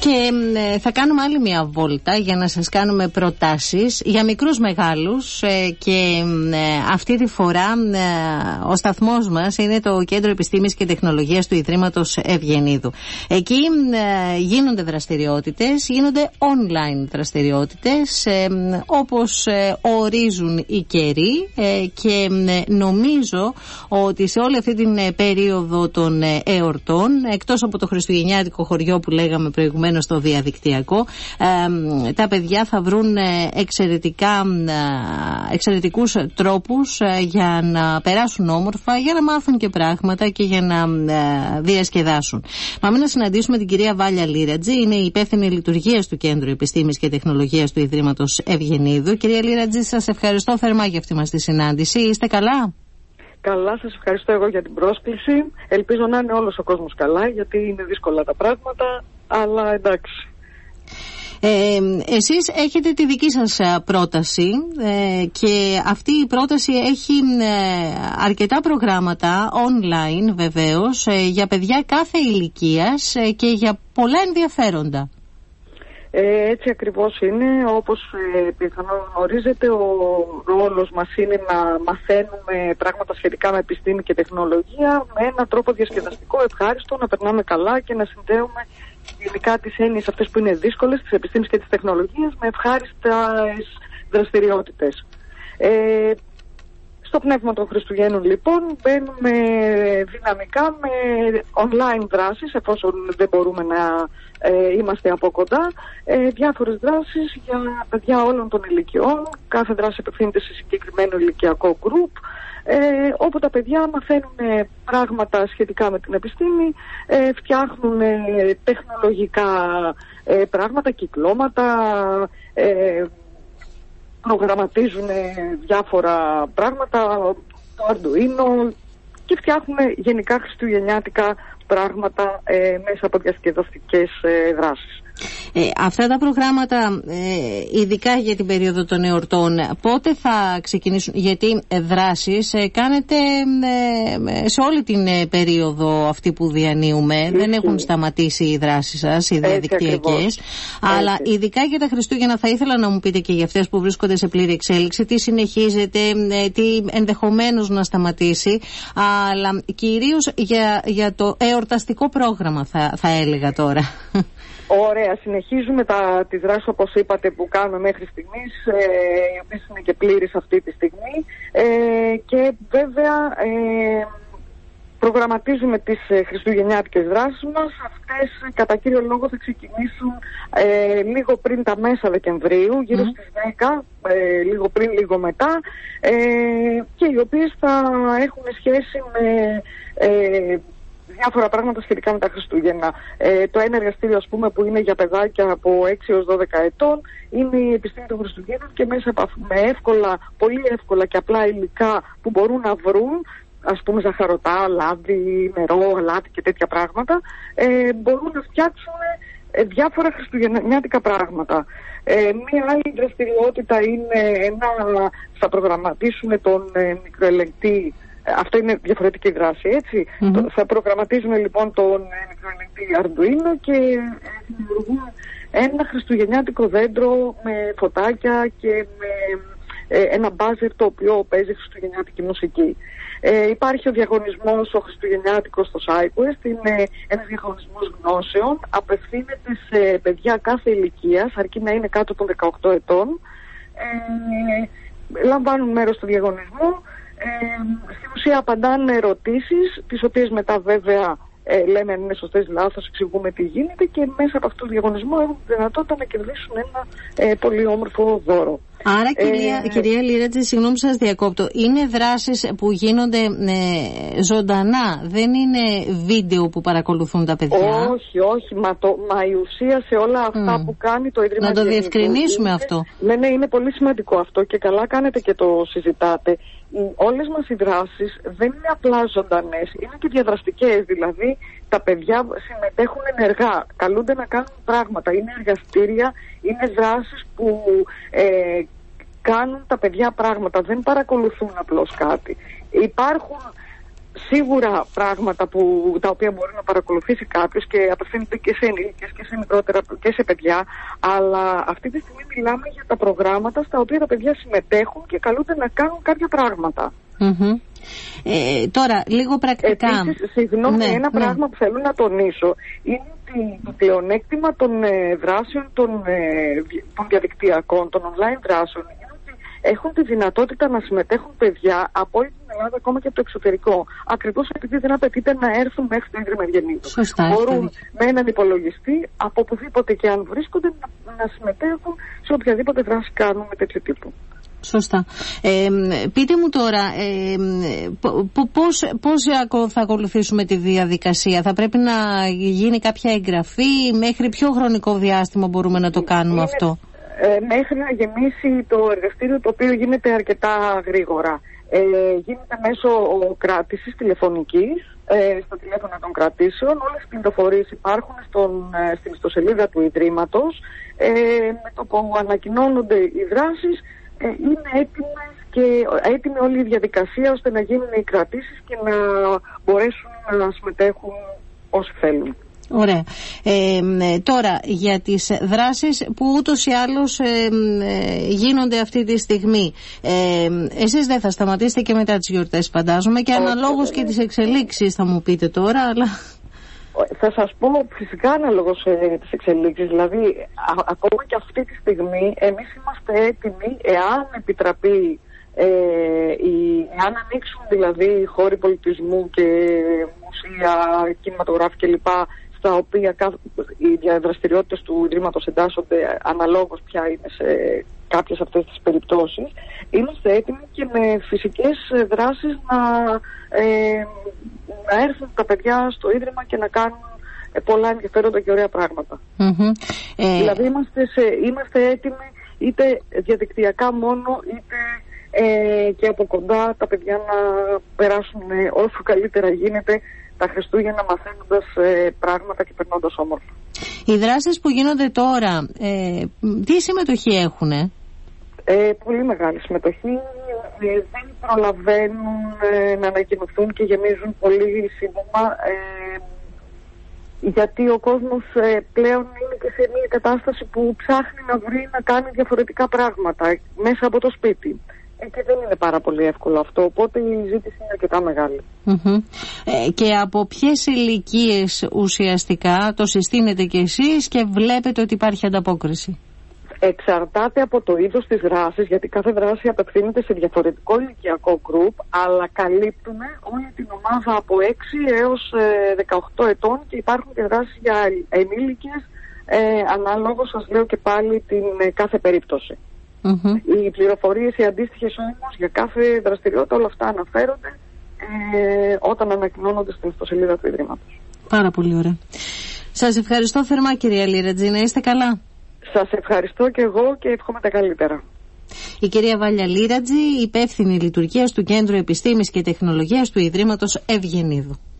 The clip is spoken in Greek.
Και θα κάνουμε άλλη μια βόλτα για να σας κάνουμε προτάσεις για μικρούς μεγάλους και αυτή τη φορά ο σταθμός μας είναι το Κέντρο Επιστήμης και Τεχνολογίας του Ιδρύματος Ευγενίδου. Εκεί γίνονται δραστηριότητες, γίνονται online δραστηριότητες όπως ορίζουν οι καιροί και νομίζω ότι σε όλη αυτή την περίοδο των εορτών, εκτός από το χριστουγεννιάτικο χωριό που λέγαμε προηγουμένως στο διαδικτυακό, τα παιδιά θα βρουν εξαιρετικούς τρόπους για να περάσουν όμορφα, για να μάθουν και πράγματα και για να διασκεδάσουν. Πάμε να συναντήσουμε την κυρία Βάλια Λίρατζη, είναι η υπεύθυνη λειτουργίας του Κέντρου Επιστήμης και Τεχνολογίας του Ιδρύματος Ευγενίδου. Κυρία Λίρατζη, σας ευχαριστώ θερμά για αυτή μας τη συνάντηση. Είστε καλά? Καλά, σας ευχαριστώ εγώ για την πρόσκληση. Ελπίζω να είναι όλος ο κόσμος καλά, γιατί είναι δύσκολα τα πράγματα, αλλά εντάξει. Εσείς έχετε τη δική σας πρόταση και αυτή η πρόταση έχει αρκετά προγράμματα online βεβαίως για παιδιά κάθε ηλικίας και για πολλά ενδιαφέροντα. Έτσι ακριβώς είναι. Όπως πιθανόν γνωρίζετε, ο ρόλος μας είναι να μαθαίνουμε πράγματα σχετικά με επιστήμη και τεχνολογία με έναν τρόπο διασκεδαστικό, ευχάριστο, να περνάμε καλά και να συνδέουμε γενικά τις έννοιες αυτές που είναι δύσκολες της επιστήμης και της τεχνολογίας με ευχάριστες δραστηριότητες. Στο πνεύμα των Χριστουγέννων λοιπόν μπαίνουμε δυναμικά με online δράσεις, εφόσον δεν μπορούμε να είμαστε από κοντά, διάφορες δράσεις για παιδιά όλων των ηλικιών. Κάθε δράση απευθύνεται σε συγκεκριμένο ηλικιακό γκρουπ, όπου τα παιδιά μαθαίνουν πράγματα σχετικά με την επιστήμη, φτιάχνουν τεχνολογικά πράγματα, κυκλώματα, προγραμματίζουν διάφορα πράγματα, το Arduino, και φτιάχνουν γενικά χριστουγεννιάτικα πράγματα μέσα από διασκεδαστικές δράσεις. Αυτά τα προγράμματα, ειδικά για την περίοδο των εορτών, πότε θα ξεκινήσουν? Γιατί δράσεις κάνετε σε όλη την περίοδο αυτή που διανύουμε. Δεν έχουν σταματήσει οι δράσεις σας, οι διαδικτυακές. Αλλά ειδικά για τα Χριστούγεννα θα ήθελα να μου πείτε και για αυτές που βρίσκονται σε πλήρη εξέλιξη, τι συνεχίζετε, τι ενδεχομένως να σταματήσει, αλλά κυρίως για το εορταστικό πρόγραμμα θα έλεγα τώρα. Ωραία, συνεχίζουμε τις δράσεις όπως είπατε που κάνουμε μέχρι στιγμής, οι οποίες είναι και πλήρης αυτή τη στιγμή, και βέβαια προγραμματίζουμε τις χριστουγεννιάτικες δράσεις μας. Αυτές κατά κύριο λόγο θα ξεκινήσουν λίγο πριν τα μέσα Δεκεμβρίου, γύρω στις 10, λίγο πριν, λίγο μετά, και οι οποίες θα έχουν σχέση με διάφορα πράγματα σχετικά με τα Χριστούγεννα. Το ένα εργαστήριο, ας πούμε, που είναι για παιδάκια από 6 έως 12 ετών, είναι η επιστήμη των Χριστουγέννων, και μέσα με πολύ εύκολα και απλά υλικά που μπορούν να βρουν, ας πούμε ζαχαρωτά, λάδι, νερό, αλάτι και τέτοια πράγματα, μπορούν να φτιάξουν διάφορα χριστουγεννιάτικα πράγματα. Μία άλλη δραστηριότητα είναι θα προγραμματίσουμε τον μικροελεγκτή. Αυτό είναι διαφορετική δράση, έτσι. Θα προγραμματίζουμε λοιπόν τον μικροελεγκτή Arduino και δημιουργούμε ένα χριστουγεννιάτικο δέντρο με φωτάκια και με ένα μπάζερ το οποίο παίζει χριστουγεννιάτικη μουσική. Υπάρχει ο διαγωνισμός ο χριστουγεννιάτικος στο SideQuest, είναι ένας διαγωνισμός γνώσεων, απευθύνεται σε παιδιά κάθε ηλικίας, αρκεί να είναι κάτω των 18 ετών. Λαμβάνουν μέρος στο διαγωνισμό. Στην ουσία απαντάνε ερωτήσεις, τις οποίες μετά βέβαια λέμε αν είναι σωστές ή λάθος, εξηγούμε τι γίνεται, και μέσα από αυτό το διαγωνισμό έχουν τη δυνατότητα να κερδίσουν ένα πολύ όμορφο δώρο. Άρα κυρία Λίρατζη, συγγνώμη σας διακόπτω, είναι δράσεις που γίνονται ζωντανά, δεν είναι βίντεο που παρακολουθούν τα παιδιά? Όχι, μα η ουσία σε όλα αυτά που κάνει το Ίδρυμα. Να το διευκρινίσουμε αυτό. Ναι, είναι πολύ σημαντικό αυτό και καλά κάνετε και το συζητάτε. Όλες μας οι δράσεις δεν είναι απλά ζωντανές, είναι και διαδραστικές, δηλαδή τα παιδιά συμμετέχουν ενεργά, καλούνται να κάνουν πράγματα, είναι εργαστήρια, είναι δράσεις που κάνουν τα παιδιά πράγματα, δεν παρακολουθούν απλώς κάτι. Υπάρχουν σίγουρα πράγματα τα οποία μπορεί να παρακολουθήσει κάποιος και απευθύνεται και σε ενήλικες και σε μικρότερα και σε παιδιά, αλλά αυτή τη στιγμή μιλάμε για τα προγράμματα στα οποία τα παιδιά συμμετέχουν και καλούνται να κάνουν κάποια πράγματα. Mm-hmm. Τώρα, λίγο πρακτικά. Επίσης, ένα πράγμα που θέλω να τονίσω είναι το πλεονέκτημα των δράσεων των διαδικτυακών, των online δράσεων, έχουν τη δυνατότητα να συμμετέχουν παιδιά από όλη την Ελλάδα, ακόμα και από το εξωτερικό. Ακριβώς επειδή δεν απαιτείται να έρθουν μέχρι το Ίδρυμα Ευγενίδου. Μπορούν με έναν υπολογιστή, από οπουδήποτε και αν βρίσκονται, να συμμετέχουν σε οποιαδήποτε δράση κάνουν με τέτοιο τύπο. Σωστά. Πείτε μου τώρα, πώς θα ακολουθήσουμε τη διαδικασία? Θα πρέπει να γίνει κάποια εγγραφή? Μέχρι ποιο χρονικό διάστημα μπορούμε να το κάνουμε αυτό? Μέχρι να γεμίσει το εργαστήριο, το οποίο γίνεται αρκετά γρήγορα. Γίνεται μέσω κράτησης τηλεφωνικής, στο τηλέφωνο των κρατήσεων. Όλες οι πληροφορίες υπάρχουν στην ιστοσελίδα του Ιδρύματος. Με το που ανακοινώνονται οι δράσεις, είναι έτοιμη όλη η διαδικασία ώστε να γίνουν οι κρατήσεις και να μπορέσουν να συμμετέχουν όσοι θέλουν. Ωραία. Τώρα, για τις δράσεις που ούτως ή άλλως γίνονται αυτή τη στιγμή, εσείς δεν θα σταματήσετε και μετά τις γιορτές, φαντάζομαι, και αναλόγως και τις εξελίξεις θα μου πείτε τώρα, αλλά... Θα σας πω φυσικά αναλόγως τις εξελίξεις, δηλαδή ακόμα και αυτή τη στιγμή εμείς είμαστε έτοιμοι, εάν επιτραπεί, εάν ανοίξουν δηλαδή οι χώροι πολιτισμού και μουσεία, κινηματογράφοι κλπ, στα οποία οι δραστηριότητες του Ιδρύματος εντάσσονται αναλόγως ποια είναι σε κάποιες αυτές τις περιπτώσεις, είμαστε έτοιμοι και με φυσικές δράσεις να έρθουν τα παιδιά στο Ίδρυμα και να κάνουν πολλά ενδιαφέροντα και ωραία πράγματα. Δηλαδή είμαστε έτοιμοι είτε διαδικτυακά μόνο, είτε και από κοντά τα παιδιά να περάσουν όσο καλύτερα γίνεται τα Χριστούγεννα, μαθαίνοντας πράγματα και περνώντας όμορφα. Οι δράσεις που γίνονται τώρα, τι συμμετοχή έχουνε? Πολύ μεγάλη συμμετοχή. Δεν προλαβαίνουν να ανακοινωθούν και γεμίζουν πολύ σύντομα, γιατί ο κόσμος πλέον είναι και σε μια κατάσταση που ψάχνει να βρει να κάνει διαφορετικά πράγματα μέσα από το σπίτι. Και δεν είναι πάρα πολύ εύκολο αυτό, οπότε η ζήτηση είναι αρκετά μεγάλη. Και από ποιες ηλικίες ουσιαστικά το συστήνετε κι εσείς και βλέπετε ότι υπάρχει ανταπόκριση? Εξαρτάται από το είδος της δράσης, γιατί κάθε δράση απευθύνεται σε διαφορετικό ηλικιακό γκρουπ, αλλά καλύπτουμε όλη την ομάδα από 6 έως 18 ετών και υπάρχουν και δράσεις για ενήλικες, ανάλογως σας λέω και πάλι την κάθε περίπτωση. Οι πληροφορίες, οι αντίστοιχες όμως για κάθε δραστηριότητα, όλα αυτά αναφέρονται όταν ανακοινώνονται στην ιστοσελίδα του Ιδρύματος. Πάρα πολύ ωραία. Σας ευχαριστώ θερμά, κυρία Λίρατζη, να είστε καλά. Σας ευχαριστώ και εγώ και εύχομαι τα καλύτερα. Η κυρία Βάλια Λίρατζη, υπεύθυνη λειτουργίας του Κέντρου Επιστήμης και Τεχνολογίας του Ιδρύματος Ευγενίδου.